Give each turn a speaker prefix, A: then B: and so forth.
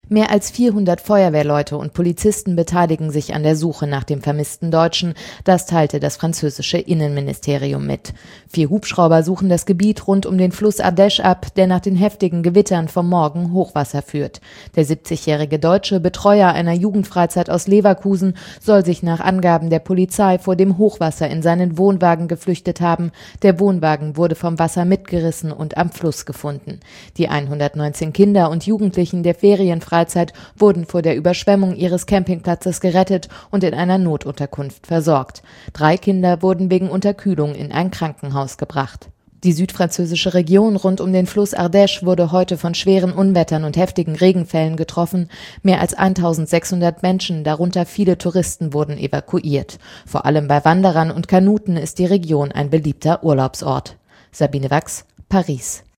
A: Mehr als 400 Feuerwehrleute und Polizisten beteiligen sich an der Suche nach dem vermissten Deutschen. Das teilte das französische Innenministerium mit. 4 Hubschrauber suchen das Gebiet rund um den Fluss Ardèche ab, der nach den heftigen Gewittern vom Morgen Hochwasser führt. Der 70-jährige Deutsche, Betreuer einer Jugendfreizeit aus Leverkusen, soll sich nach Angaben der Polizei vor dem Hochwasser in seinen Wohnwagen geflüchtet haben. Der Wohnwagen wurde vom Wasser mitgerissen und am Fluss gefunden. Die 119 Kinder und Jugendlichen der Ferienfreizeit wurden vor der Überschwemmung ihres Campingplatzes gerettet und in einer Notunterkunft versorgt. 3 Kinder wurden wegen Unterkühlung in ein Krankenhaus gebracht. Die südfranzösische Region rund um den Fluss Ardèche wurde heute von schweren Unwettern und heftigen Regenfällen getroffen. Mehr als 1600 Menschen, darunter viele Touristen, wurden evakuiert. Vor allem bei Wanderern und Kanuten ist die Region ein beliebter Urlaubsort. Sabine Wachs, Paris.